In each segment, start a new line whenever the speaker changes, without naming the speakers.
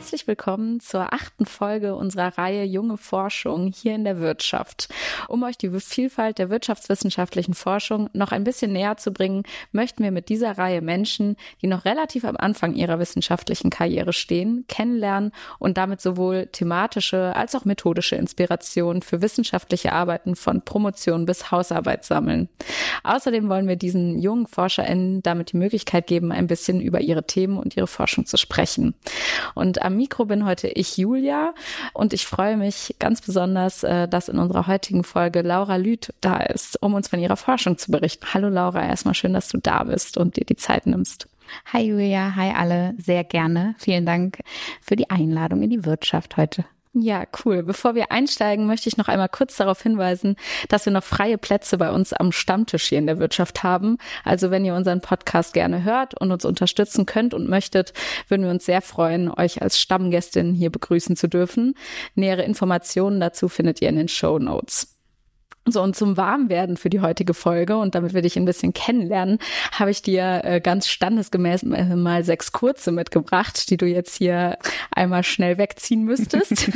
Herzlich willkommen zur 8. Folge unserer Reihe Junge Forschung hier in der Wirtschaft. Um euch die Vielfalt der wirtschaftswissenschaftlichen Forschung noch ein bisschen näher zu bringen, möchten wir mit dieser Reihe Menschen, die noch relativ am Anfang ihrer wissenschaftlichen Karriere stehen, kennenlernen und damit sowohl thematische als auch methodische Inspiration für wissenschaftliche Arbeiten von Promotion bis Hausarbeit sammeln. Außerdem wollen wir diesen jungen ForscherInnen damit die Möglichkeit geben, ein bisschen über ihre Themen und ihre Forschung zu sprechen. Und am Mikro bin heute ich, Julia, und ich freue mich ganz besonders, dass in unserer heutigen Folge Laura Lüth da ist, um uns von ihrer Forschung zu berichten. Hallo Laura, erstmal schön, dass du da bist und dir die Zeit nimmst.
Hi Julia, hi alle, sehr gerne. Vielen Dank für die Einladung in die Wirtschaft heute.
Ja, cool. Bevor wir einsteigen, möchte ich noch einmal kurz darauf hinweisen, dass wir noch freie Plätze bei uns am Stammtisch hier in der Wirtschaft haben. Also wenn ihr unseren Podcast gerne hört und uns unterstützen könnt und möchtet, würden wir uns sehr freuen, euch als Stammgästin hier begrüßen zu dürfen. Nähere Informationen dazu findet ihr in den Shownotes. So, und zum Warmwerden für die heutige Folge und damit wir dich ein bisschen kennenlernen, habe ich dir ganz standesgemäß mal 6 kurze mitgebracht, die du jetzt hier einmal schnell wegziehen müsstest.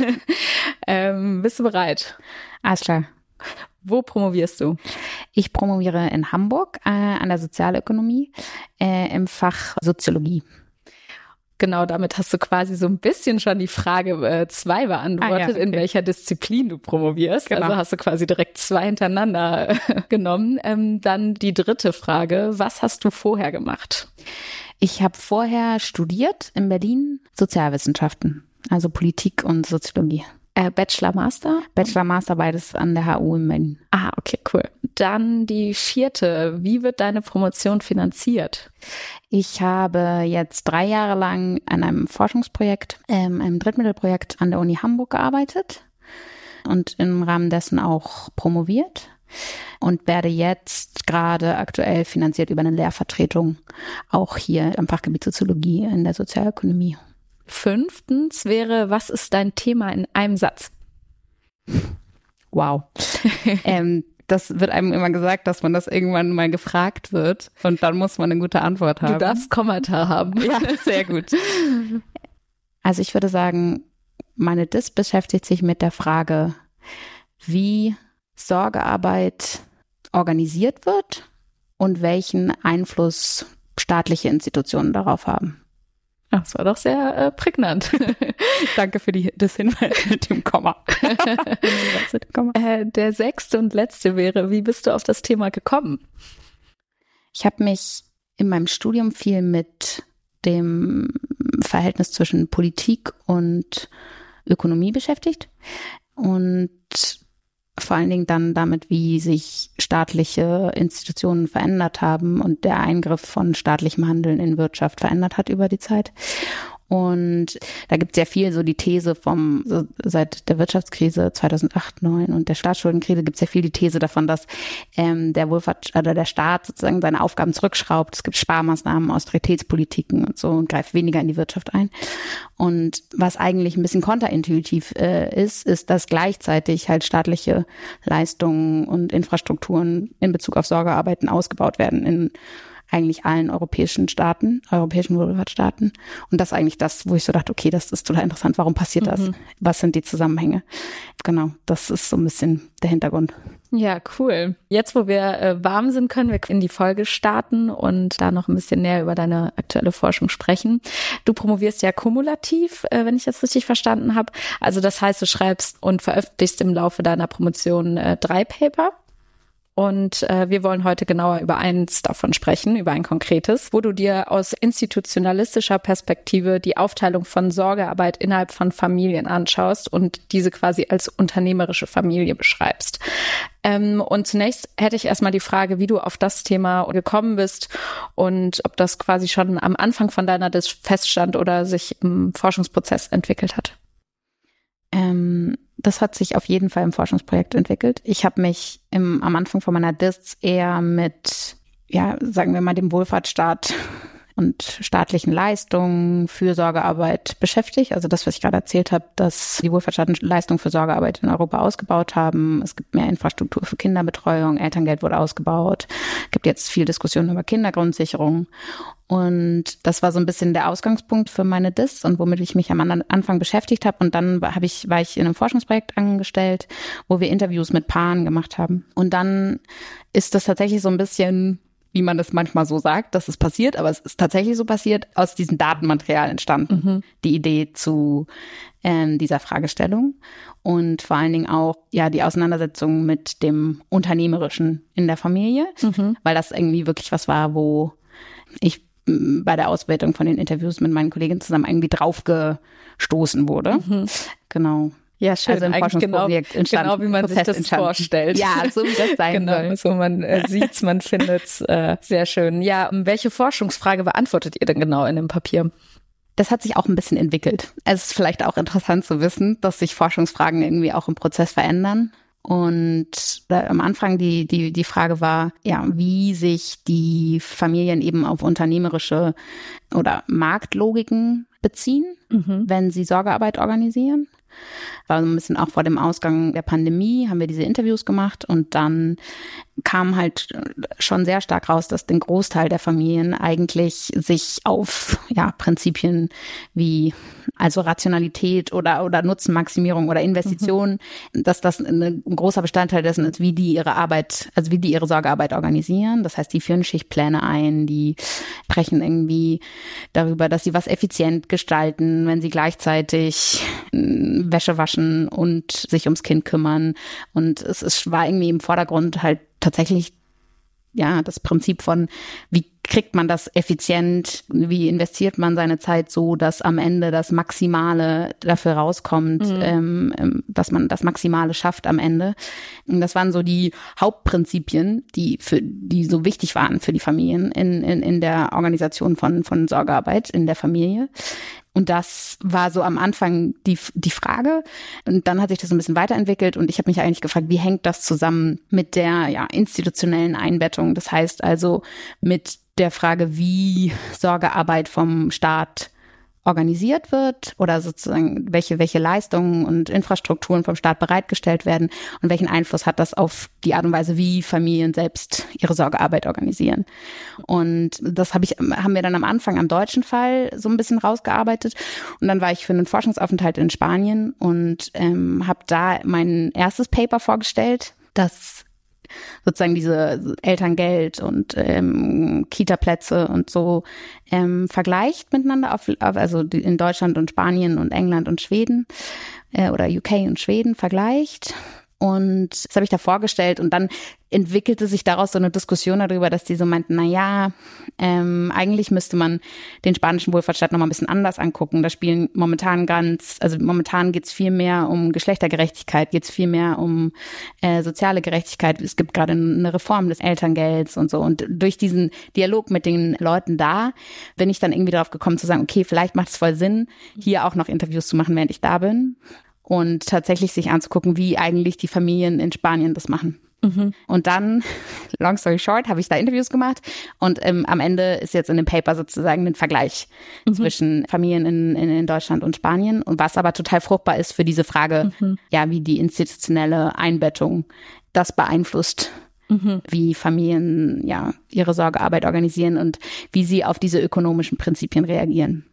Bist du bereit?
Alles klar.
Wo promovierst du?
Ich promoviere in Hamburg an der Sozialökonomie im Fach Soziologie.
Genau, damit hast du quasi so ein bisschen schon die Frage 2 beantwortet, okay. In welcher Disziplin du promovierst. Genau. Also hast du quasi direkt 2 hintereinander genommen. Dann die 3. Frage, was hast du vorher gemacht?
Ich habe vorher studiert in Berlin Sozialwissenschaften, also Politik und Soziologie.
Bachelor, Master?
Bachelor, Master, beides an der HU in Berlin.
Ah, okay, cool. Dann die 4. Wie wird deine Promotion finanziert?
Ich habe jetzt 3 Jahre lang an einem Forschungsprojekt, einem Drittmittelprojekt an der Uni Hamburg gearbeitet und im Rahmen dessen auch promoviert und werde jetzt gerade aktuell finanziert über eine Lehrvertretung, auch hier am Fachgebiet Soziologie in der Sozialökonomie.
5. wäre, was ist dein Thema in einem Satz?
Wow. Das wird einem immer gesagt, dass man das irgendwann mal gefragt wird und dann muss man eine gute Antwort haben.
Du darfst Kommata haben.
Ja, sehr gut. Also ich würde sagen, meine Dis beschäftigt sich mit der Frage, wie Sorgearbeit organisiert wird und welchen Einfluss staatliche Institutionen darauf haben.
Das war doch sehr prägnant.
Danke für das Hinweis mit dem Komma.
Der 6. und letzte wäre, wie bist du auf das Thema gekommen?
Ich habe mich in meinem Studium viel mit dem Verhältnis zwischen Politik und Ökonomie beschäftigt und vor allen Dingen dann damit, wie sich staatliche Institutionen verändert haben und der Eingriff von staatlichem Handeln in Wirtschaft verändert hat über die Zeit. Und da gibt es sehr viel so die These seit der Wirtschaftskrise 2008, 2009 und der Staatsschuldenkrise gibt es sehr viel die These davon, dass der Staat sozusagen seine Aufgaben zurückschraubt. Es gibt Sparmaßnahmen, Austeritätspolitiken und so und greift weniger in die Wirtschaft ein. Und was eigentlich ein bisschen kontraintuitiv ist, dass gleichzeitig halt staatliche Leistungen und Infrastrukturen in Bezug auf Sorgearbeiten ausgebaut werden in eigentlich allen europäischen Wohlfahrtsstaaten. Und das ist eigentlich das, wo ich so dachte, okay, das ist total interessant. Warum passiert das? Was sind die Zusammenhänge? Genau, das ist so ein bisschen der Hintergrund.
Ja, cool. Jetzt, wo wir warm sind, können wir in die Folge starten und da noch ein bisschen näher über deine aktuelle Forschung sprechen. Du promovierst ja kumulativ, wenn ich das richtig verstanden habe. Also das heißt, du schreibst und veröffentlichst im Laufe deiner Promotion 3 Paper. Und wir wollen heute genauer über eins davon sprechen, über ein konkretes, wo du dir aus institutionalistischer Perspektive die Aufteilung von Sorgearbeit innerhalb von Familien anschaust und diese quasi als unternehmerische Familie beschreibst. Und zunächst hätte ich erstmal die Frage, wie du auf das Thema gekommen bist und ob das quasi schon am Anfang von deiner Dis feststand oder sich im Forschungsprozess entwickelt hat.
Das hat sich auf jeden Fall im Forschungsprojekt entwickelt. Ich habe mich am Anfang von meiner Dis eher mit, sagen wir mal, dem Wohlfahrtsstaat und staatlichen Leistungen für Sorgearbeit beschäftigt. Also das, was ich gerade erzählt habe, dass die Wohlfahrtsstaaten Leistungen für Sorgearbeit in Europa ausgebaut haben. Es gibt mehr Infrastruktur für Kinderbetreuung, Elterngeld wurde ausgebaut, gibt jetzt viel Diskussion über Kindergrundsicherung. Und das war so ein bisschen der Ausgangspunkt für meine Diss und womit ich mich am Anfang beschäftigt habe. Und dann war ich in einem Forschungsprojekt angestellt, wo wir Interviews mit Paaren gemacht haben. Und dann ist das tatsächlich so ein bisschen, wie man das manchmal so sagt, dass es passiert, aber es ist tatsächlich so passiert, aus diesem Datenmaterial entstanden, die Idee zu dieser Fragestellung und vor allen Dingen auch die Auseinandersetzung mit dem Unternehmerischen in der Familie, weil das irgendwie wirklich was war, wo ich bei der Auswertung von den Interviews mit meinen Kolleginnen zusammen irgendwie drauf gestoßen wurde. Genau.
Ja, schön.
Also im Forschungsprojekt
genau wie man sich das vorstellt.
Ja, so wie das sein soll.
Genau, so man sieht's, man findet's. Sehr schön. Ja, welche Forschungsfrage beantwortet ihr denn genau in dem Papier?
Das hat sich auch ein bisschen entwickelt. Es ist vielleicht auch interessant zu wissen, dass sich Forschungsfragen irgendwie auch im Prozess verändern. Und am Anfang die Frage war, wie sich die Familien eben auf unternehmerische oder Marktlogiken beziehen, wenn sie Sorgearbeit organisieren. War so ein bisschen auch vor dem Ausgang der Pandemie, haben wir diese Interviews gemacht und dann kam halt schon sehr stark raus, dass den Großteil der Familien eigentlich sich auf Prinzipien wie also Rationalität oder Nutzenmaximierung oder Investition, dass das ein großer Bestandteil dessen ist, wie die ihre Sorgearbeit organisieren. Das heißt, die führen Schichtpläne ein, die sprechen irgendwie darüber, dass sie was effizient gestalten, wenn sie gleichzeitig Wäsche waschen und sich ums Kind kümmern. Und es war irgendwie im Vordergrund halt tatsächlich das Prinzip von, wie kriegt man das effizient, wie investiert man seine Zeit so, dass am Ende das Maximale dafür rauskommt, dass man das Maximale schafft am Ende. Und das waren so die Hauptprinzipien, die so wichtig waren für die Familien in der Organisation von Sorgearbeit in der Familie. Und das war so am Anfang die Frage. Und dann hat sich das ein bisschen weiterentwickelt und ich habe mich eigentlich gefragt, wie hängt das zusammen mit der institutionellen Einbettung? Das heißt also mit der Frage, wie Sorgearbeit vom Staat organisiert wird oder sozusagen welche Leistungen und Infrastrukturen vom Staat bereitgestellt werden und welchen Einfluss hat das auf die Art und Weise, wie Familien selbst ihre Sorgearbeit organisieren. Und das haben wir dann am Anfang am deutschen Fall so ein bisschen rausgearbeitet und dann war ich für einen Forschungsaufenthalt in Spanien und habe da mein erstes Paper vorgestellt, das sozusagen diese Elterngeld und Kita-Plätze und so vergleicht miteinander, also in Deutschland und Spanien und England und Schweden oder UK und Schweden vergleicht. Und das habe ich da vorgestellt und dann entwickelte sich daraus so eine Diskussion darüber, dass die so meinten, eigentlich müsste man den spanischen Wohlfahrtsstaat nochmal ein bisschen anders angucken. Da spielen momentan geht's viel mehr um Geschlechtergerechtigkeit, geht's viel mehr um soziale Gerechtigkeit. Es gibt gerade eine Reform des Elterngelds und so. Und durch diesen Dialog mit den Leuten da bin ich dann irgendwie darauf gekommen zu sagen, okay, vielleicht macht es voll Sinn, hier auch noch Interviews zu machen, während ich da bin. Und tatsächlich sich anzugucken, wie eigentlich die Familien in Spanien das machen. Und dann, long story short, habe ich da Interviews gemacht und am Ende ist jetzt in dem Paper sozusagen ein Vergleich zwischen Familien in Deutschland und Spanien und was aber total fruchtbar ist für diese Frage, wie die institutionelle Einbettung das beeinflusst, wie Familien ihre Sorgearbeit organisieren und wie sie auf diese ökonomischen Prinzipien reagieren.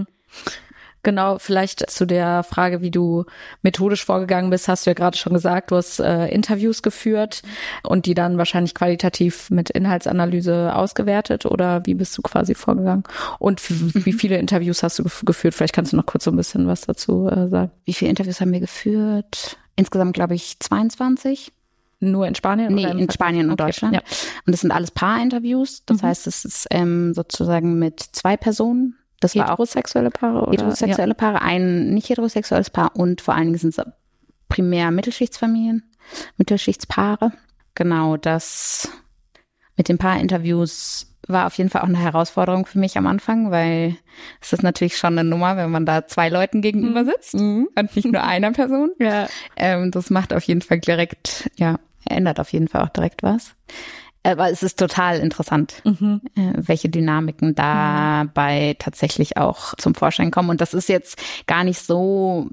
Genau, vielleicht zu der Frage, wie du methodisch vorgegangen bist, hast du ja gerade schon gesagt, du hast Interviews geführt und die dann wahrscheinlich qualitativ mit Inhaltsanalyse ausgewertet oder wie bist du quasi vorgegangen? Und wie viele Interviews hast du geführt? Vielleicht kannst du noch kurz so ein bisschen was dazu sagen.
Wie viele Interviews haben wir geführt? Insgesamt, glaube ich, 22.
Nur in Spanien?
Nee, in Spanien und Deutschland. Ja. Und das sind alles Paarinterviews. Das heißt, es ist sozusagen mit 2 Personen. Das war auch
heterosexuelle Paare? Oder?
Heterosexuelle Paare, ein nicht heterosexuelles Paar und vor allen Dingen sind es primär Mittelschichtspaare. Genau, das mit den Paarinterviews war auf jeden Fall auch eine Herausforderung für mich am Anfang, weil es ist natürlich schon eine Nummer, wenn man da 2 Leuten gegenüber sitzt und nicht nur einer Person.
Ja.
Das macht auf jeden Fall ändert auf jeden Fall auch direkt was. Aber es ist total interessant, welche Dynamiken dabei tatsächlich auch zum Vorschein kommen. Und das ist jetzt gar nicht so,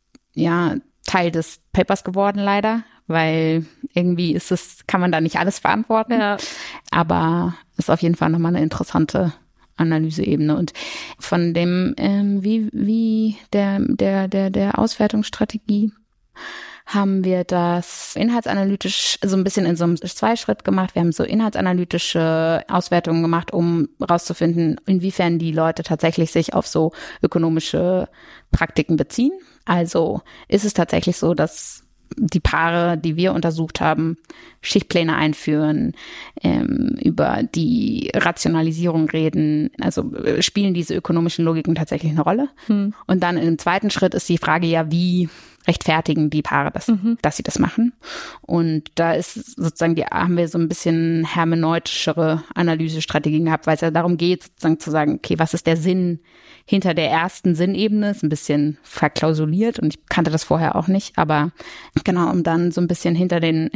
Teil des Papers geworden leider, weil irgendwie kann man da nicht alles verantworten. Ja. Aber ist auf jeden Fall nochmal eine interessante Analyseebene. Und von dem, wie der Auswertungsstrategie haben wir das inhaltsanalytisch so ein bisschen in so einem Zweischritt gemacht. Wir haben so inhaltsanalytische Auswertungen gemacht, um rauszufinden, inwiefern die Leute tatsächlich sich auf so ökonomische Praktiken beziehen. Also ist es tatsächlich so, dass die Paare, die wir untersucht haben, Schichtpläne einführen, über die Rationalisierung reden, also spielen diese ökonomischen Logiken tatsächlich eine Rolle? Und dann im zweiten Schritt ist die Frage ja, wie rechtfertigen die Paare das, dass sie das machen? Und da ist sozusagen, haben wir so ein bisschen hermeneutischere Analysestrategien gehabt, weil es ja darum geht, sozusagen zu sagen, okay, was ist der Sinn hinter der ersten Sinnebene? Ist ein bisschen verklausuliert und ich kannte das vorher auch nicht, aber genau, um dann so ein bisschen hinter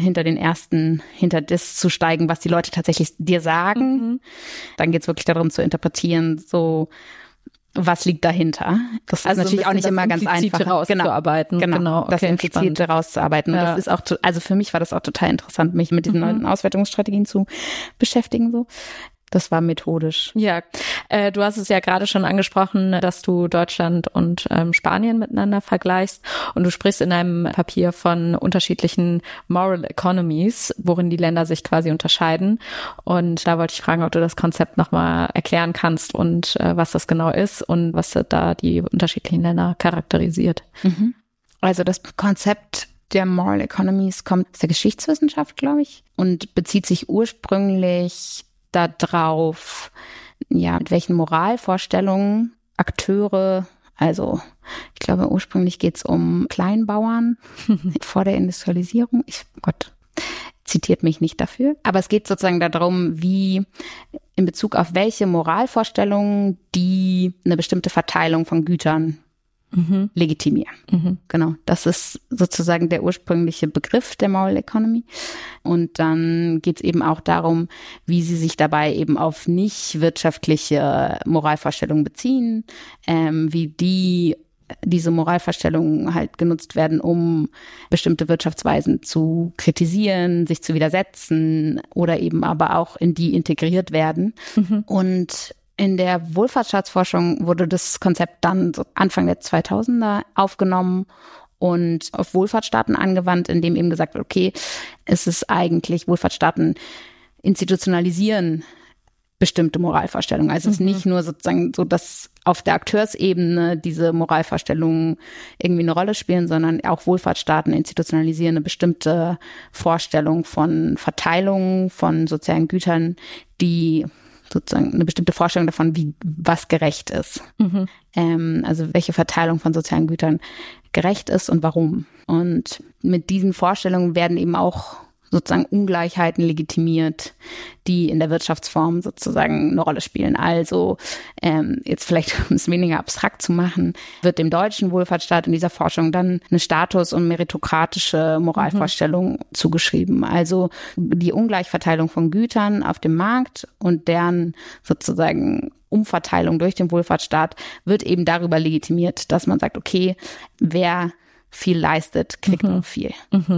das zu steigen, was die Leute tatsächlich dir sagen. Dann geht es wirklich darum zu interpretieren, so was liegt dahinter. Das ist natürlich auch nicht immer ganz einfach.
Rauszuarbeiten.
Genau, okay, das Implizite rauszuarbeiten. Und das ist auch, also für mich war das auch total interessant, mich mit diesen neuen Auswertungsstrategien zu beschäftigen, so. Das war methodisch.
Ja, du hast es ja gerade schon angesprochen, dass du Deutschland und Spanien miteinander vergleichst und du sprichst in deinem Papier von unterschiedlichen Moral Economies, worin die Länder sich quasi unterscheiden. Und da wollte ich fragen, ob du das Konzept nochmal erklären kannst und was das genau ist und was da die unterschiedlichen Länder charakterisiert.
Also das Konzept der Moral Economies kommt aus der Geschichtswissenschaft, glaube ich, und bezieht sich ursprünglich darauf, ja, mit welchen Moralvorstellungen Akteure, also ich glaube ursprünglich geht es um Kleinbauern vor der Industrialisierung. Zitiert mich nicht dafür. Aber es geht sozusagen darum, wie in Bezug auf welche Moralvorstellungen die eine bestimmte Verteilung von Gütern legitimieren. Genau, das ist sozusagen der ursprüngliche Begriff der Moral Economy. Und dann geht es eben auch darum, wie sie sich dabei eben auf nicht wirtschaftliche Moralvorstellungen beziehen, wie diese Moralvorstellungen halt genutzt werden, um bestimmte Wirtschaftsweisen zu kritisieren, sich zu widersetzen oder eben aber auch in die integriert werden. Und in der Wohlfahrtsstaatsforschung wurde das Konzept dann so Anfang der 2000er aufgenommen und auf Wohlfahrtsstaaten angewandt, indem eben gesagt wird, okay, es ist eigentlich, Wohlfahrtsstaaten institutionalisieren bestimmte Moralvorstellungen. Also es ist nicht nur sozusagen so, dass auf der Akteursebene diese Moralvorstellungen irgendwie eine Rolle spielen, sondern auch Wohlfahrtsstaaten institutionalisieren eine bestimmte Vorstellung von Verteilung von sozialen Gütern, die sozusagen eine bestimmte Vorstellung davon, was gerecht ist. Also welche Verteilung von sozialen Gütern gerecht ist und warum. Und mit diesen Vorstellungen werden eben auch sozusagen Ungleichheiten legitimiert, die in der Wirtschaftsform sozusagen eine Rolle spielen. Also jetzt vielleicht, um es weniger abstrakt zu machen, wird dem deutschen Wohlfahrtsstaat in dieser Forschung dann eine Status- und meritokratische Moralvorstellung zugeschrieben. Also die Ungleichverteilung von Gütern auf dem Markt und deren sozusagen Umverteilung durch den Wohlfahrtsstaat wird eben darüber legitimiert, dass man sagt, okay, wer viel leistet, kriegt auch viel.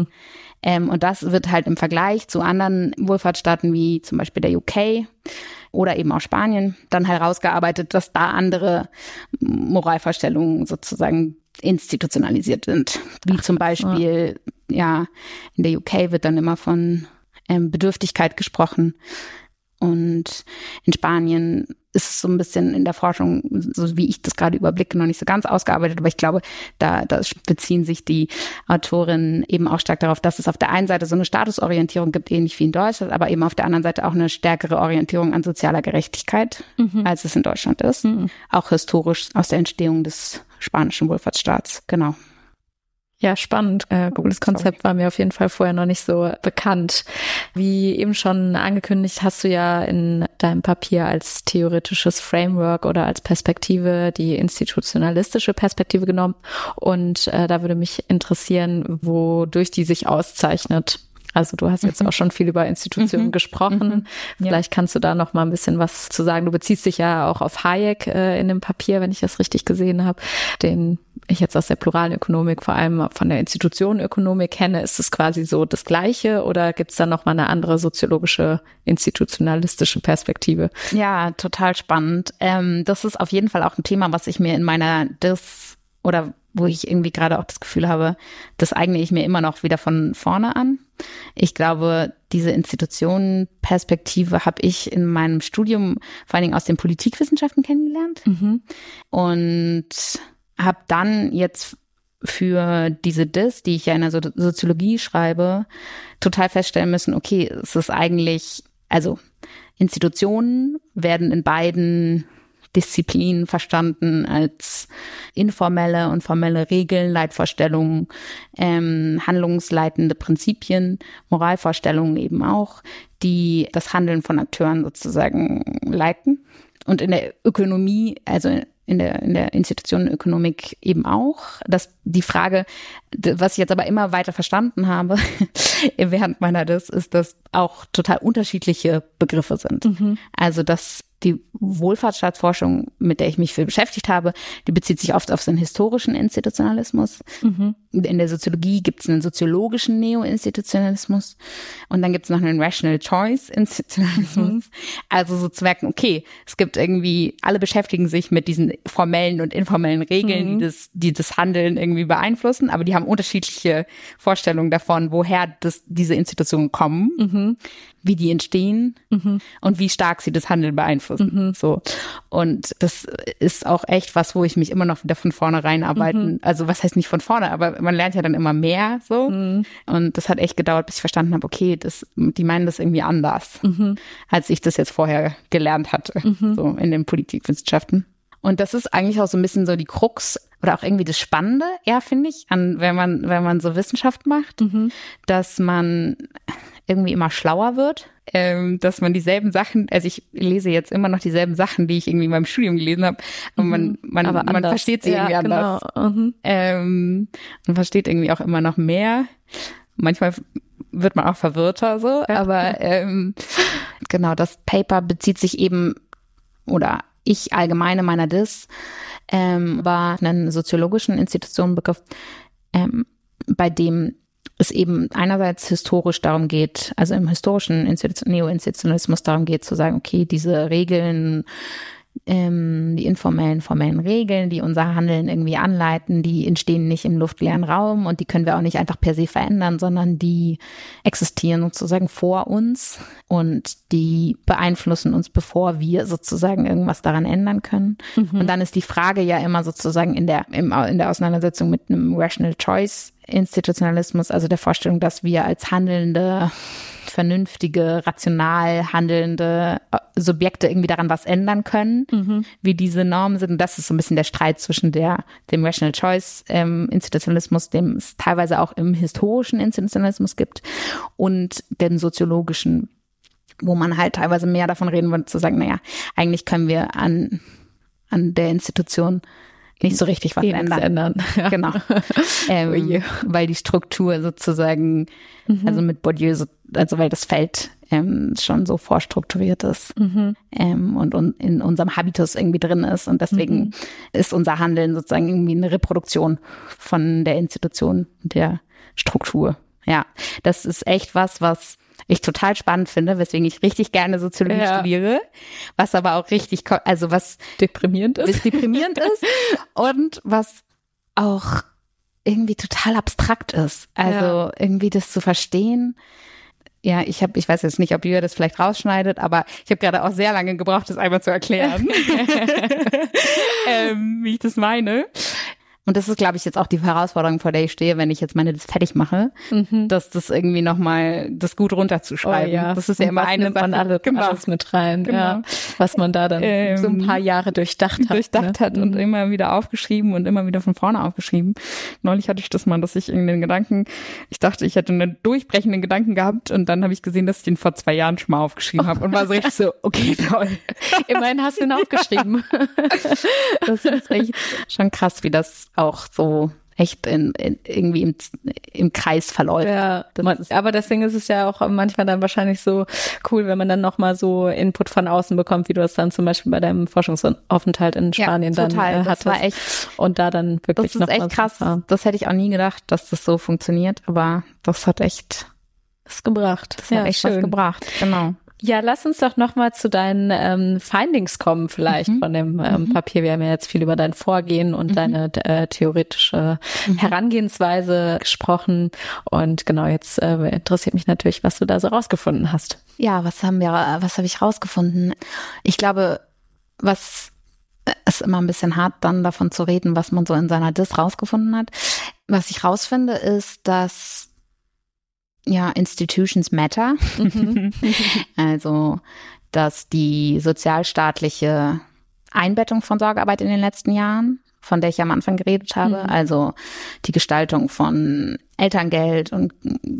Und das wird halt im Vergleich zu anderen Wohlfahrtsstaaten wie zum Beispiel der UK oder eben auch Spanien dann herausgearbeitet, dass da andere Moralvorstellungen sozusagen institutionalisiert sind. Wie zum Beispiel, ja, in der UK wird dann immer von Bedürftigkeit gesprochen. Und in Spanien ist es so ein bisschen in der Forschung, so wie ich das gerade überblicke, noch nicht so ganz ausgearbeitet. Aber ich glaube, da beziehen sich die Autorinnen eben auch stark darauf, dass es auf der einen Seite so eine Statusorientierung gibt, ähnlich wie in Deutschland, aber eben auf der anderen Seite auch eine stärkere Orientierung an sozialer Gerechtigkeit, als es in Deutschland ist. Auch historisch aus der Entstehung des spanischen Wohlfahrtsstaats. Genau.
Ja, spannend. Gutes Konzept war mir auf jeden Fall vorher noch nicht so bekannt. Wie eben schon angekündigt, hast du ja in deinem Papier als theoretisches Framework oder als Perspektive die institutionalistische Perspektive genommen. Und da würde mich interessieren, wodurch die sich auszeichnet. Also du hast jetzt auch schon viel über Institutionen gesprochen. Vielleicht kannst du da noch mal ein bisschen was zu sagen. Du beziehst dich ja auch auf Hayek in dem Papier, wenn ich das richtig gesehen habe, den ich jetzt aus der pluralen Ökonomik, vor allem von der Institutionenökonomik kenne. Ist es quasi so das Gleiche oder gibt es da noch mal eine andere soziologische, institutionalistische Perspektive?
Ja, total spannend. Das ist auf jeden Fall auch ein Thema, was ich mir in meiner oder wo ich irgendwie gerade auch das Gefühl habe, das eigne ich mir immer noch wieder von vorne an. Ich glaube, diese Institutionenperspektive habe ich in meinem Studium vor allen Dingen aus den Politikwissenschaften kennengelernt und habe dann jetzt für diese die ich ja in der Soziologie schreibe, total feststellen müssen, okay, es ist eigentlich, also Institutionen werden in beiden Disziplinen verstanden als informelle und formelle Regeln, Leitvorstellungen, handlungsleitende Prinzipien, Moralvorstellungen eben auch, die das Handeln von Akteuren sozusagen leiten. Und in der Ökonomie, also in der Institutionenökonomik eben auch. Die Frage, was ich jetzt aber immer weiter verstanden habe während meiner ist, dass auch total unterschiedliche Begriffe sind. Also dass die Wohlfahrtsstaatsforschung, mit der ich mich viel beschäftigt habe, die bezieht sich oft auf den historischen Institutionalismus. In der Soziologie gibt es einen soziologischen Neo-Institutionalismus und dann gibt es noch einen Rational Choice Institutionalismus. Also so zu merken, okay, es gibt irgendwie, alle beschäftigen sich mit diesen formellen und informellen Regeln, die das Handeln irgendwie beeinflussen, aber die haben unterschiedliche Vorstellungen davon, woher diese Institutionen kommen, wie die entstehen und wie stark sie das Handeln beeinflussen. So. Und das ist auch echt was, wo ich mich immer noch wieder von vorne reinarbeiten, also was heißt nicht von vorne, aber man lernt ja dann immer mehr so. Und das hat echt gedauert, bis ich verstanden habe, okay, die meinen das irgendwie anders, als ich das jetzt vorher gelernt hatte, so in den Politikwissenschaften. Und das ist eigentlich auch so ein bisschen so die Krux oder auch irgendwie das Spannende, ja, finde ich, wenn man so Wissenschaft macht, dass man irgendwie immer schlauer wird, dass man dieselben Sachen, also ich lese jetzt immer noch dieselben Sachen, die ich irgendwie in meinem Studium gelesen habe, aber man versteht sie irgendwie anders. Man versteht irgendwie auch immer noch mehr. Manchmal wird man auch verwirrter so, aber genau, das Paper bezieht sich eben, oder ich allgemeine meiner war einen soziologischen Institutionenbegriff, bei dem es eben einerseits historisch darum geht, also im historischen Neo-Institutionalismus darum geht zu sagen, okay, diese Regeln, die informellen, formellen Regeln, die unser Handeln irgendwie anleiten, die entstehen nicht im luftleeren Raum und die können wir auch nicht einfach per se verändern, sondern die existieren sozusagen vor uns und die beeinflussen uns, bevor wir sozusagen irgendwas daran ändern können. Und dann ist die Frage ja immer sozusagen in der Auseinandersetzung mit einem Rational Choice Institutionalismus, also der Vorstellung, dass wir als handelnde, vernünftige, rational handelnde Subjekte irgendwie daran was ändern können, wie diese Normen sind. Und das ist so ein bisschen der Streit zwischen dem Rational Choice Institutionalismus, dem es teilweise auch im historischen Institutionalismus gibt, und dem soziologischen, wo man halt teilweise mehr davon reden würde, zu sagen, naja, eigentlich können wir an der Institution nicht so richtig was ändern. Ja. Genau. Weil die Struktur sozusagen, also mit Bourdieu, also weil das Feld schon so vorstrukturiert ist und in unserem Habitus irgendwie drin ist. Und deswegen ist unser Handeln sozusagen irgendwie eine Reproduktion von der Institution, der Struktur. Ja, das ist echt was ich total spannend finde, weswegen ich richtig gerne Soziologie studiere, was aber auch richtig, also was deprimierend ist und was auch irgendwie total abstrakt ist. Also irgendwie das zu verstehen. Ja, ich weiß jetzt nicht, ob Julia das vielleicht rausschneidet, aber ich habe gerade auch sehr lange gebraucht, das einmal zu erklären, wie ich das meine. Und das ist, glaube ich, jetzt auch die Herausforderung, vor der ich stehe, wenn ich jetzt das fertig mache, dass das irgendwie nochmal das gut runterzuschreiben. Oh, ja. Das ist ja immer eine Sache.
Alles mit rein, ja. Was man da dann so ein paar Jahre durchdacht hat
und immer wieder aufgeschrieben und immer wieder von vorne aufgeschrieben. Neulich hatte ich das mal, dass ich irgendeinen Gedanken, ich dachte, ich hätte einen durchbrechenden Gedanken gehabt und dann habe ich gesehen, dass ich den vor 2 Jahren schon mal aufgeschrieben habe und war so richtig so, okay, toll.
Immerhin hast du ihn aufgeschrieben.
Das ist echt schon krass, wie das auch so echt irgendwie im Kreis verläuft.
Ja, aber deswegen ist es ja auch manchmal dann wahrscheinlich so cool, wenn man dann nochmal so Input von außen bekommt, wie du es dann zum Beispiel bei deinem Forschungsaufenthalt in Spanien dann hattest.
Das war echt,
und da dann wirklich noch.
Das ist echt krass. Das hätte ich auch nie gedacht, dass das so funktioniert, aber das hat echt
was gebracht.
Das hat echt was gebracht, genau.
Ja, lass uns doch nochmal zu deinen Findings kommen vielleicht von dem Papier. Wir haben ja jetzt viel über dein Vorgehen und deine theoretische Herangehensweise gesprochen. Und genau, jetzt interessiert mich natürlich, was du da so rausgefunden hast.
Ja, was habe ich rausgefunden? Ich glaube, was ist immer ein bisschen hart, dann davon zu reden, was man so in seiner Diss rausgefunden hat. Was ich rausfinde, ist, dass Institutions matter. Also, dass die sozialstaatliche Einbettung von Sorgearbeit in den letzten Jahren, von der ich am Anfang geredet habe, also die Gestaltung von Elterngeld und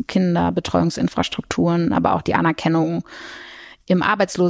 Kinderbetreuungsinfrastrukturen, aber auch die Anerkennung in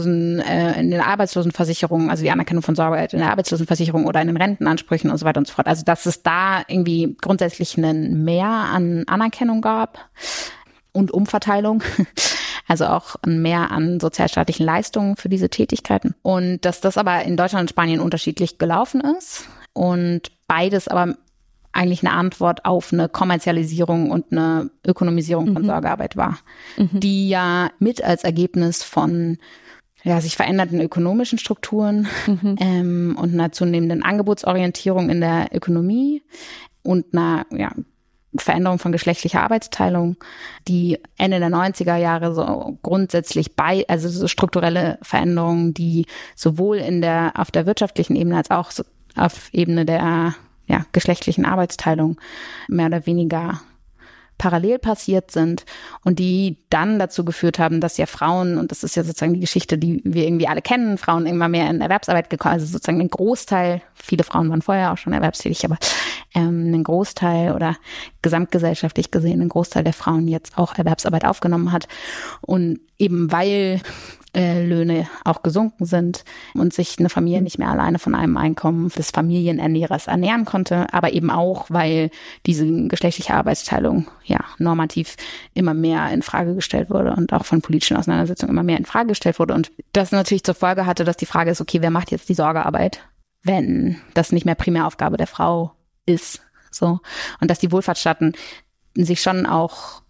den Arbeitslosenversicherungen, also die Anerkennung von Sorgearbeit in der Arbeitslosenversicherung oder in den Rentenansprüchen und so weiter und so fort. Also, dass es da irgendwie grundsätzlich einen Mehr an Anerkennung gab und Umverteilung, also auch ein Mehr an sozialstaatlichen Leistungen für diese Tätigkeiten. Und dass das aber in Deutschland und Spanien unterschiedlich gelaufen ist und beides aber eigentlich eine Antwort auf eine Kommerzialisierung und eine Ökonomisierung von Sorgearbeit war, die ja mit als Ergebnis von sich veränderten ökonomischen Strukturen und einer zunehmenden Angebotsorientierung in der Ökonomie und einer Veränderung von geschlechtlicher Arbeitsteilung, die Ende der 90er Jahre so grundsätzlich also so strukturelle Veränderungen, die sowohl auf der wirtschaftlichen Ebene als auch so auf Ebene der geschlechtlichen Arbeitsteilung mehr oder weniger parallel passiert sind und die dann dazu geführt haben, dass ja Frauen, und das ist ja sozusagen die Geschichte, die wir irgendwie alle kennen, Frauen immer mehr in Erwerbsarbeit gekommen, also sozusagen ein Großteil, viele Frauen waren vorher auch schon erwerbstätig, aber ein Großteil oder gesamtgesellschaftlich gesehen ein Großteil der Frauen jetzt auch Erwerbsarbeit aufgenommen hat. Und eben weil Löhne auch gesunken sind und sich eine Familie nicht mehr alleine von einem Einkommen des Familienernährers ernähren konnte, aber eben auch, weil diese geschlechtliche Arbeitsteilung normativ immer mehr in Frage gestellt wurde und auch von politischen Auseinandersetzungen immer mehr in Frage gestellt wurde. Und das natürlich zur Folge hatte, dass die Frage ist, okay, wer macht jetzt die Sorgearbeit, wenn das nicht mehr Primäraufgabe der Frau ist, so. Und dass die Wohlfahrtsstaaten sich schon auch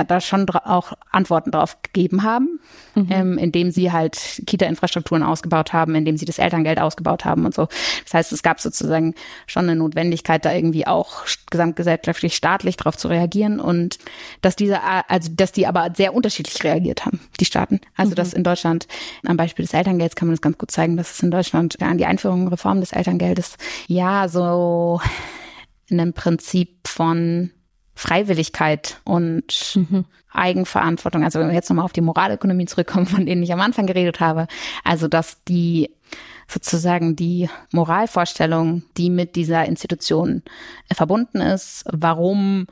auch Antworten drauf gegeben haben, indem sie halt Kita-Infrastrukturen ausgebaut haben, indem sie das Elterngeld ausgebaut haben und so. Das heißt, es gab sozusagen schon eine Notwendigkeit, da irgendwie auch gesamtgesellschaftlich, staatlich drauf zu reagieren und dass die aber sehr unterschiedlich reagiert haben, die Staaten. Also, dass in Deutschland, am Beispiel des Elterngelds kann man das ganz gut zeigen, dass es in Deutschland an die Einführung und Reform des Elterngeldes so in einem Prinzip von Freiwilligkeit und Eigenverantwortung, also wenn wir jetzt nochmal auf die Moralökonomie zurückkommen, von denen ich am Anfang geredet habe, also dass die Moralvorstellung, die mit dieser Institution verbunden ist, warum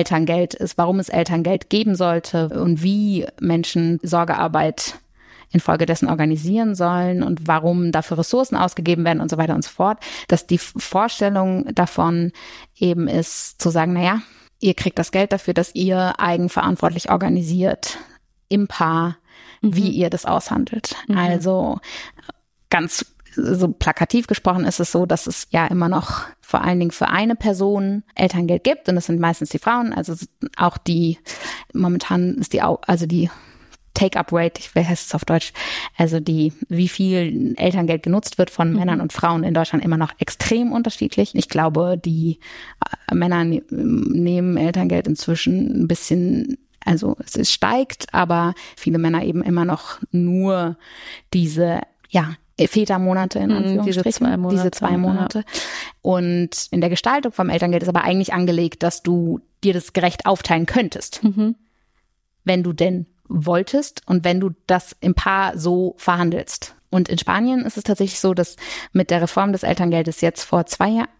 es Elterngeld geben sollte und wie Menschen Sorgearbeit infolgedessen organisieren sollen und warum dafür Ressourcen ausgegeben werden und so weiter und so fort, dass die Vorstellung davon eben ist, zu sagen, ihr kriegt das Geld dafür, dass ihr eigenverantwortlich organisiert im Paar, wie ihr das aushandelt. Also ganz so plakativ gesprochen ist es so, dass es ja immer noch vor allen Dingen für eine Person Elterngeld gibt und das sind meistens die Frauen. Also auch momentan ist die Take-up-Rate, wie heißt es auf Deutsch, also wie viel Elterngeld genutzt wird von Männern und Frauen in Deutschland immer noch extrem unterschiedlich. Ich glaube, die Männer nehmen Elterngeld inzwischen ein bisschen, also es steigt, aber viele Männer eben immer noch nur diese, Vätermonate in Anführungsstrichen, diese zwei Monate. Und in der Gestaltung vom Elterngeld ist aber eigentlich angelegt, dass du dir das gerecht aufteilen könntest, wenn du denn wolltest und wenn du das im Paar so verhandelst. Und in Spanien ist es tatsächlich so, dass mit der Reform des Elterngeldes jetzt vor 2 Jahren,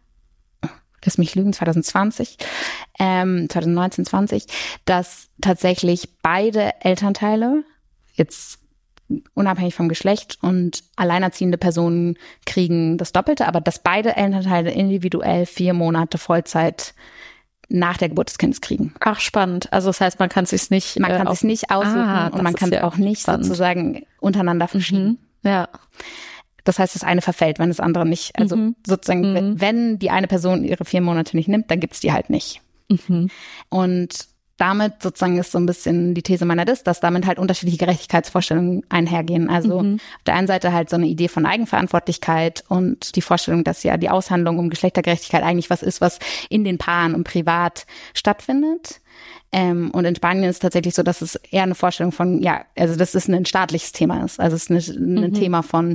2019, 20, dass tatsächlich beide Elternteile, jetzt unabhängig vom Geschlecht und alleinerziehende Personen kriegen das Doppelte, aber dass beide Elternteile individuell 4 Monate Vollzeit nach der Geburt des Kindes kriegen.
Ach, spannend. Also das heißt, man kann es sich nicht
nicht aussuchen und man kann es auch nicht sozusagen untereinander verschieben.
Ja.
Das heißt, das eine verfällt, wenn das andere nicht. Also sozusagen, wenn die eine Person ihre 4 Monate nicht nimmt, dann gibt's die halt nicht. Und damit sozusagen ist so ein bisschen die These meiner Dis, dass damit halt unterschiedliche Gerechtigkeitsvorstellungen einhergehen. Also auf der einen Seite halt so eine Idee von Eigenverantwortlichkeit und die Vorstellung, dass ja die Aushandlung um Geschlechtergerechtigkeit eigentlich was ist, was in den Paaren und privat stattfindet. Und in Spanien ist es tatsächlich so, dass es eher eine Vorstellung von, ja, also dass es ein staatliches Thema ist. Also es ist ein Thema von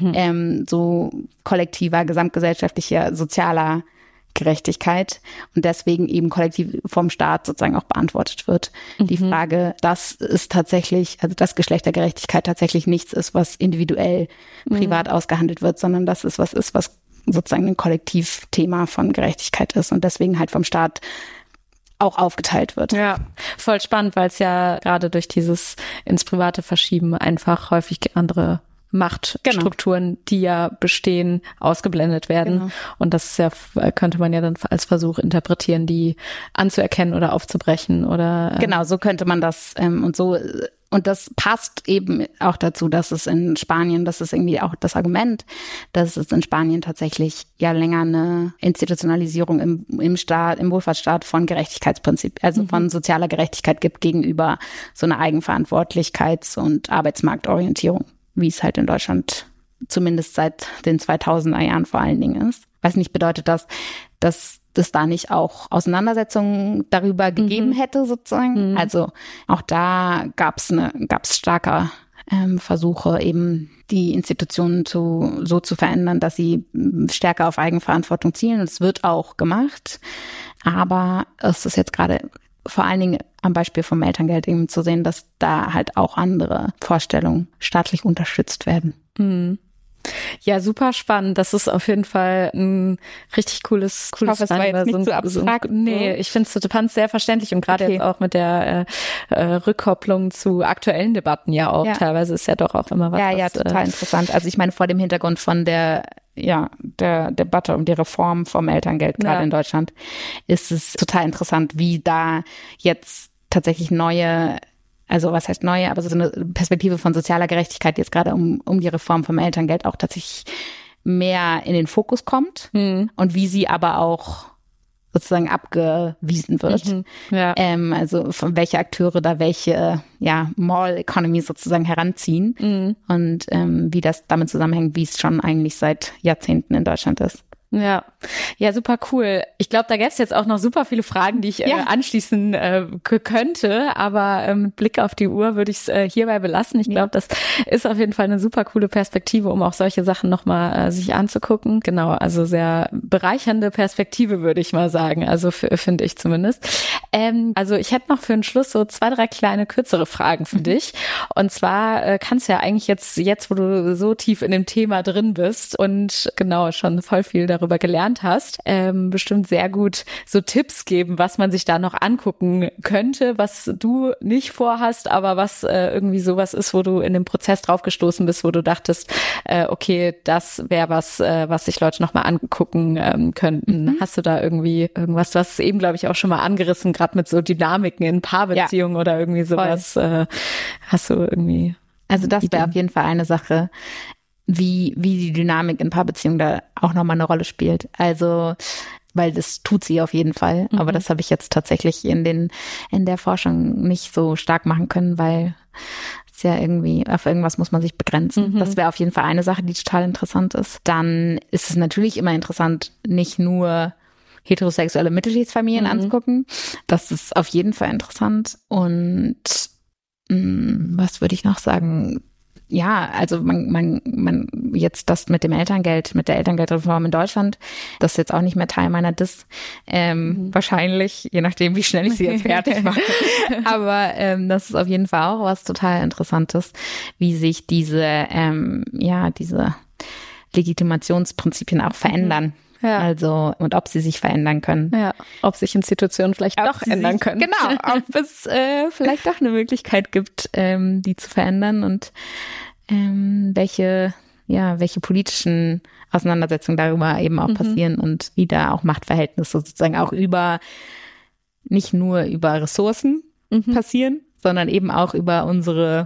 so kollektiver, gesamtgesellschaftlicher, sozialer Gerechtigkeit und deswegen eben kollektiv vom Staat sozusagen auch beantwortet wird. Die Frage, dass es tatsächlich, also dass Geschlechtergerechtigkeit tatsächlich nichts ist, was individuell privat ausgehandelt wird, sondern dass es was ist, was sozusagen ein Kollektivthema von Gerechtigkeit ist und deswegen halt vom Staat auch aufgeteilt wird.
Ja, voll spannend, weil es ja gerade durch dieses ins Private Verschieben einfach häufig andere Machtstrukturen, die ja bestehen, ausgeblendet werden. Und das ist ja, könnte man ja dann als Versuch interpretieren, die anzuerkennen oder aufzubrechen oder.
Genau, so könnte man das und so. Und das passt eben auch dazu, dass es in Spanien, das ist irgendwie auch das Argument, dass es in Spanien tatsächlich ja länger eine Institutionalisierung im Staat, im Wohlfahrtsstaat von Gerechtigkeitsprinzip, also von sozialer Gerechtigkeit gibt gegenüber so einer Eigenverantwortlichkeits- und Arbeitsmarktorientierung, wie es halt in Deutschland zumindest seit den 2000er Jahren vor allen Dingen ist. Was nicht bedeutet, dass es da nicht auch Auseinandersetzungen darüber gegeben hätte, sozusagen. Also auch da gab's starke Versuche, eben die Institutionen so zu verändern, dass sie stärker auf Eigenverantwortung zielen. Und es wird auch gemacht. Aber es ist jetzt gerade vor allen Dingen am Beispiel vom Elterngeld eben zu sehen, dass da halt auch andere Vorstellungen staatlich unterstützt werden.
Ja, super spannend. Das ist auf jeden Fall ein richtig cooles
Ich hoffe, es war jetzt nicht so abstrakt.
Nee, ich finde es sehr verständlich und gerade jetzt auch mit der Rückkopplung zu aktuellen Debatten ja auch. Teilweise ist ja doch auch immer was.
Ja, total interessant. Also ich meine, vor dem Hintergrund von der Debatte um die Reform vom Elterngeld gerade in Deutschland ist es total interessant, wie da jetzt tatsächlich also was heißt neue, aber so eine Perspektive von sozialer Gerechtigkeit jetzt gerade um die Reform vom Elterngeld auch tatsächlich mehr in den Fokus kommt und wie sie aber auch sozusagen abgewiesen wird. Also von welche Akteure da welche Mall Economy sozusagen heranziehen und wie das damit zusammenhängt, wie es schon eigentlich seit Jahrzehnten in Deutschland ist.
Ja, super cool. Ich glaube, da gäbe es jetzt auch noch super viele Fragen, die ich anschließen könnte, aber mit Blick auf die Uhr würde ich es hierbei belassen. Ich glaube, das ist auf jeden Fall eine super coole Perspektive, um auch solche Sachen nochmal sich anzugucken. Genau, also sehr bereichernde Perspektive, würde ich mal sagen, also finde ich zumindest. Also ich hätte noch für den Schluss so 2, 3 kleine, kürzere Fragen für dich. Und zwar kannst du ja eigentlich jetzt, wo du so tief in dem Thema drin bist und genau schon voll viel darüber gelernt hast, bestimmt sehr gut so Tipps geben, was man sich da noch angucken könnte, was du nicht vorhast, aber was irgendwie sowas ist, wo du in dem Prozess draufgestoßen bist, wo du dachtest, okay, das wäre was sich Leute noch mal angucken könnten. Hast du da irgendwie irgendwas, du hast es eben, glaube ich, auch schon mal angerissen, gerade mit so Dynamiken in Paarbeziehungen oder irgendwie sowas. Hast du irgendwie...
Also das wäre auf jeden Fall eine Sache, wie die Dynamik in Paarbeziehungen da auch nochmal eine Rolle spielt. Also, weil das tut sie auf jeden Fall. Aber das habe ich jetzt tatsächlich in der Forschung nicht so stark machen können, weil es ja irgendwie, auf irgendwas muss man sich begrenzen. Das wäre auf jeden Fall eine Sache, die total interessant ist. Dann ist es natürlich immer interessant, nicht nur heterosexuelle Mittelschichtsfamilien anzugucken. Das ist auf jeden Fall interessant. Und was würde ich noch sagen? Ja, also man jetzt das mit dem Elterngeld, mit der Elterngeldreform in Deutschland, das ist jetzt auch nicht mehr Teil meiner Dis, wahrscheinlich, je nachdem, wie schnell ich sie jetzt fertig mache. Aber das ist auf jeden Fall auch was total Interessantes, wie sich diese Legitimationsprinzipien auch verändern. Ja. Also, und ob sie sich verändern können.
Ja, ob sich Institutionen vielleicht doch ändern können.
Genau, ob es vielleicht doch eine Möglichkeit gibt, die zu verändern und welche politischen Auseinandersetzungen darüber eben auch passieren und wie da auch Machtverhältnisse sozusagen auch über nicht nur über Ressourcen passieren, sondern eben auch über unsere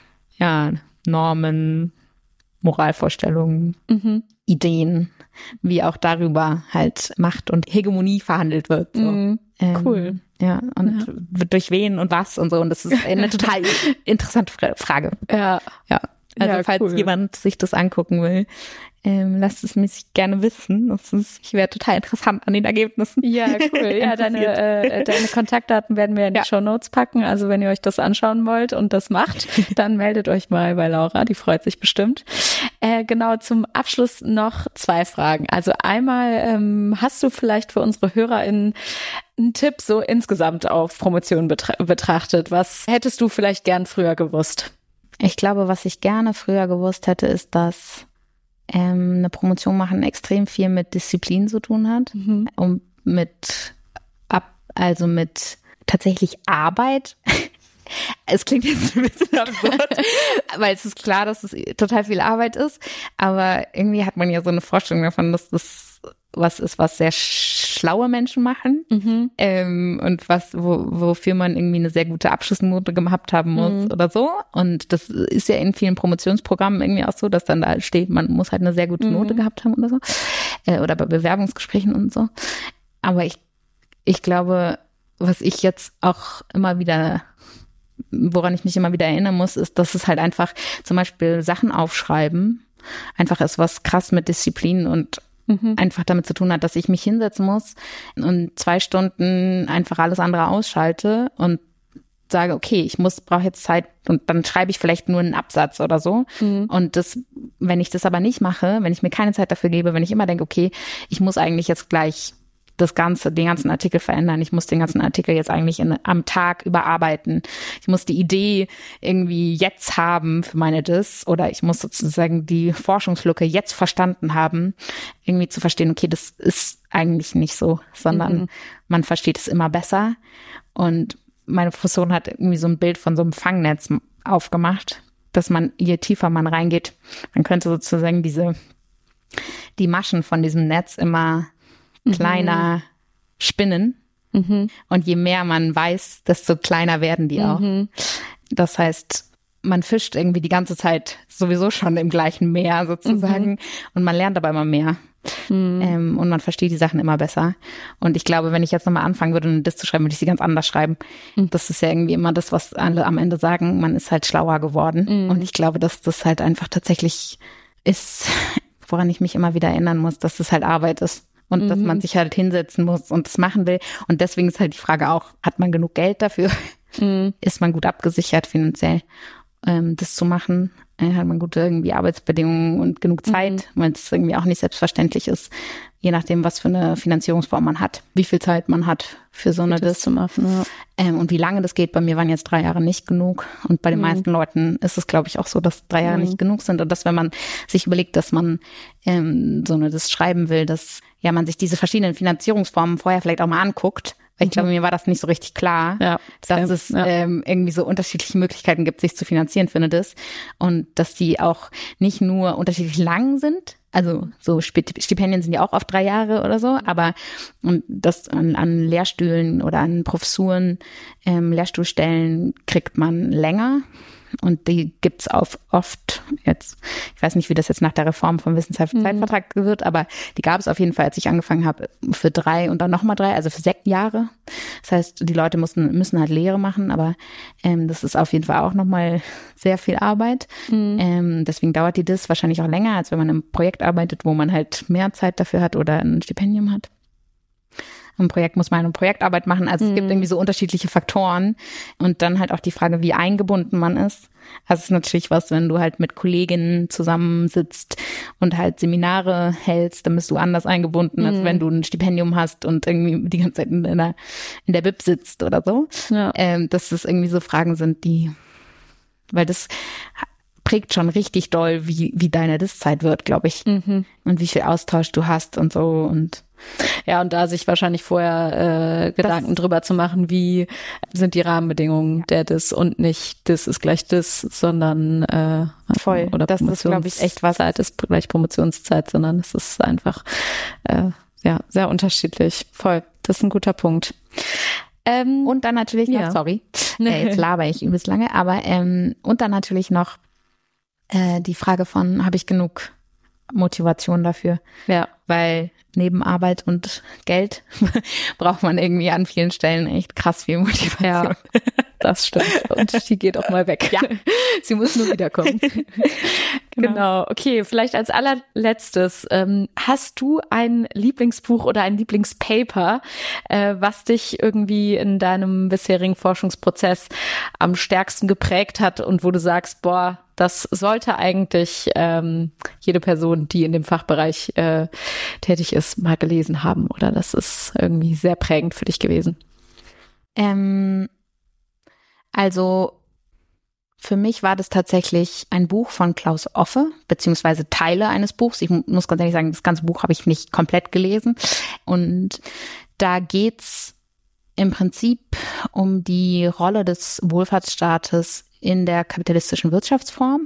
Normen, Moralvorstellungen, Ideen, wie auch darüber halt Macht und Hegemonie verhandelt wird. So.
Cool.
Ja, und durch wen und was und so. Und das ist eine total interessante Frage.
Ja.
Also falls jemand sich das angucken will, lasst es mich gerne wissen. Ich wäre total interessant an den Ergebnissen.
Ja, cool. Ja, deine Kontaktdaten werden wir in die Shownotes packen. Also wenn ihr euch das anschauen wollt und das macht, dann meldet euch mal bei Laura. Die freut sich bestimmt. Genau, zum Abschluss noch 2 Fragen. Also einmal, hast du vielleicht für unsere HörerInnen einen Tipp so insgesamt auf Promotion betrachtet? Was hättest du vielleicht gern früher gewusst?
Ich glaube, was ich gerne früher gewusst hätte, ist, dass eine Promotion machen extrem viel mit Disziplin zu tun hat und mit tatsächlich Arbeit. Es klingt jetzt ein bisschen absurd, weil es ist klar, dass es total viel Arbeit ist, aber irgendwie hat man ja so eine Vorstellung davon, dass das was ist, was sehr schlaue Menschen machen und wofür man irgendwie eine sehr gute Abschlussnote gehabt haben muss oder so. Und das ist ja in vielen Promotionsprogrammen irgendwie auch so, dass dann da steht, man muss halt eine sehr gute Note gehabt haben oder so. Oder bei Bewerbungsgesprächen und so. Aber ich glaube, was ich jetzt auch immer wieder, woran ich mich immer wieder erinnern muss, ist, dass es halt einfach zum Beispiel Sachen aufschreiben einfach ist, was krass mit Disziplin und einfach damit zu tun hat, dass ich mich hinsetzen muss und 2 Stunden einfach alles andere ausschalte und sage, okay, brauche jetzt Zeit und dann schreibe ich vielleicht nur einen Absatz oder so. Und wenn ich das aber nicht mache, wenn ich mir keine Zeit dafür gebe, wenn ich immer denke, okay, ich muss eigentlich jetzt gleich den ganzen Artikel verändern. Ich muss den ganzen Artikel jetzt eigentlich am Tag überarbeiten. Ich muss die Idee irgendwie jetzt haben für meine Dis oder ich muss sozusagen die Forschungslücke jetzt verstanden haben, irgendwie zu verstehen, okay, das ist eigentlich nicht so, sondern man versteht es immer besser. Und meine Professorin hat irgendwie so ein Bild von so einem Fangnetz aufgemacht, dass je tiefer man reingeht, man könnte sozusagen die Maschen von diesem Netz immer kleiner spinnen. Und je mehr man weiß, desto kleiner werden die auch. Das heißt, man fischt irgendwie die ganze Zeit sowieso schon im gleichen Meer sozusagen und man lernt aber immer mehr. Und man versteht die Sachen immer besser. Und ich glaube, wenn ich jetzt nochmal anfangen würde, eine Diss zu schreiben, würde ich sie ganz anders schreiben. Das ist ja irgendwie immer das, was alle am Ende sagen, man ist halt schlauer geworden. Und ich glaube, dass das halt einfach tatsächlich ist, woran ich mich immer wieder erinnern muss, dass das halt Arbeit ist. Und dass man sich halt hinsetzen muss und das machen will. Und deswegen ist halt die Frage auch, hat man genug Geld dafür? Ist man gut abgesichert finanziell, das zu machen? Hat man gute irgendwie Arbeitsbedingungen und genug Zeit, weil es irgendwie auch nicht selbstverständlich ist, je nachdem, was für eine Finanzierungsform man hat, wie viel Zeit man hat für so eine Diss zu machen. Ja. Und wie lange das geht. Bei mir waren jetzt 3 Jahre nicht genug. Und bei den meisten Leuten ist es, glaube ich, auch so, dass 3 Jahre nicht genug sind. Und dass, wenn man sich überlegt, dass man so eine Diss schreiben will, dass man sich diese verschiedenen Finanzierungsformen vorher vielleicht auch mal anguckt. Weil ich glaube, mir war das nicht so richtig klar, dass es irgendwie so unterschiedliche Möglichkeiten gibt, sich zu finanzieren für eine Diss. Und dass die auch nicht nur unterschiedlich lang sind. Also so Stipendien sind ja auch oft 3 Jahre oder so, aber das an Lehrstühlen oder an Professuren, Lehrstuhlstellen kriegt man länger. Und die gibt's oft jetzt, ich weiß nicht, wie das jetzt nach der Reform vom Wissenschaftszeitvertrag wird, aber die gab es auf jeden Fall, als ich angefangen habe, für 3 und dann nochmal 3, also für 6 Jahre. Das heißt, die Leute müssen halt Lehre machen, aber das ist auf jeden Fall auch nochmal sehr viel Arbeit. Deswegen dauert die Diss wahrscheinlich auch länger, als wenn man im Projekt arbeitet, wo man halt mehr Zeit dafür hat oder ein Stipendium hat. Im Projekt muss man eine Projektarbeit machen. Also es gibt irgendwie so unterschiedliche Faktoren. Und dann halt auch die Frage, wie eingebunden man ist. Also es ist natürlich was, wenn du halt mit Kolleginnen zusammensitzt und halt Seminare hältst, dann bist du anders eingebunden, als wenn du ein Stipendium hast und irgendwie die ganze Zeit in der Bib sitzt oder so. Ja. Dass das irgendwie so Fragen sind, weil das prägt schon richtig doll, wie deine Disszeit wird, glaube ich. Und wie viel Austausch du hast und so und
da sich wahrscheinlich vorher Gedanken drüber zu machen, wie sind die Rahmenbedingungen der Diss und nicht Diss ist gleich Diss, sondern
voll.
Oder
das ist, glaube ich, echt was.
Zeit ist gleich Promotionszeit, sondern es ist einfach sehr unterschiedlich. Voll. Das ist ein guter Punkt.
Und dann natürlich noch,
ja.
sorry, jetzt laber ich übelst lange, aber und dann natürlich noch die Frage von, habe ich genug Motivation dafür?
Ja.
Weil neben Arbeit und Geld braucht man irgendwie an vielen Stellen echt krass viel Motivation.
Ja, das stimmt. Und die geht auch mal weg.
Ja.
Sie muss nur wiederkommen. Genau. Okay, vielleicht als allerletztes, hast du ein Lieblingsbuch oder ein Lieblingspaper, was dich irgendwie in deinem bisherigen Forschungsprozess am stärksten geprägt hat und wo du sagst, boah, das sollte eigentlich jede Person, die in dem Fachbereich tätig ist, mal gelesen haben, oder das ist irgendwie sehr prägend für dich gewesen?
Also für mich war das tatsächlich ein Buch von Klaus Offe, beziehungsweise Teile eines Buchs. Ich muss ganz ehrlich sagen, das ganze Buch habe ich nicht komplett gelesen. Und da geht's im Prinzip um die Rolle des Wohlfahrtsstaates in der kapitalistischen Wirtschaftsform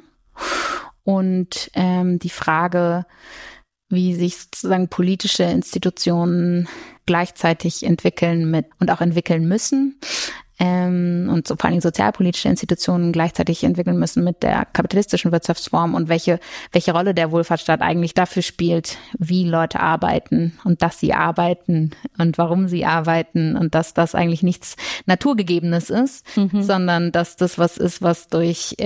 und die Frage, wie sich sozusagen politische Institutionen gleichzeitig entwickeln und auch entwickeln müssen. Und so vor allem sozialpolitische Institutionen gleichzeitig entwickeln müssen mit der kapitalistischen Wirtschaftsform und welche Rolle der Wohlfahrtsstaat eigentlich dafür spielt, wie Leute arbeiten und dass sie arbeiten und warum sie arbeiten und dass das eigentlich nichts Naturgegebenes ist, sondern dass das was ist, was durch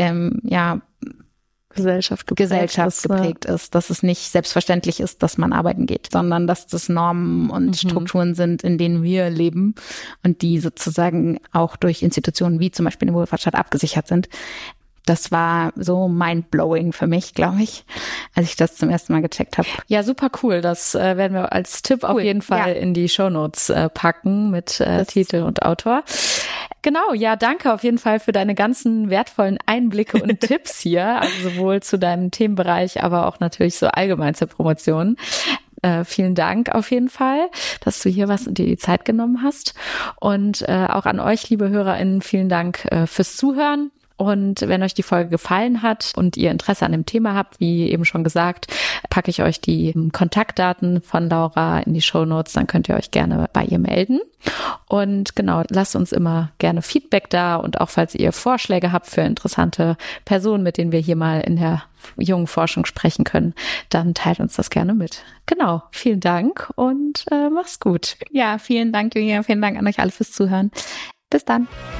Gesellschaft geprägt ist, dass es nicht selbstverständlich ist, dass man arbeiten geht, sondern dass das Normen und Strukturen sind, in denen wir leben und die sozusagen auch durch Institutionen wie zum Beispiel den Wohlfahrtsstaat abgesichert sind. Das war so mindblowing für mich, glaube ich, als ich das zum ersten Mal gecheckt habe.
Ja, super cool. Das werden wir als Tipp auf jeden Fall in die Shownotes packen mit Titel und Autor. Genau, ja, danke auf jeden Fall für deine ganzen wertvollen Einblicke und Tipps hier, also sowohl zu deinem Themenbereich, aber auch natürlich so allgemein zur Promotion. Vielen Dank auf jeden Fall, dass du hier warst und dir die Zeit genommen hast. Und auch an euch, liebe HörerInnen, vielen Dank fürs Zuhören. Und wenn euch die Folge gefallen hat und ihr Interesse an dem Thema habt, wie eben schon gesagt, packe ich euch die Kontaktdaten von Laura in die Shownotes, dann könnt ihr euch gerne bei ihr melden. Und genau, lasst uns immer gerne Feedback da und auch falls ihr Vorschläge habt für interessante Personen, mit denen wir hier mal in der jungen Forschung sprechen können, dann teilt uns das gerne mit. Genau, vielen Dank und mach's gut.
Ja, vielen Dank, Julia, vielen Dank an euch alle fürs Zuhören. Bis dann.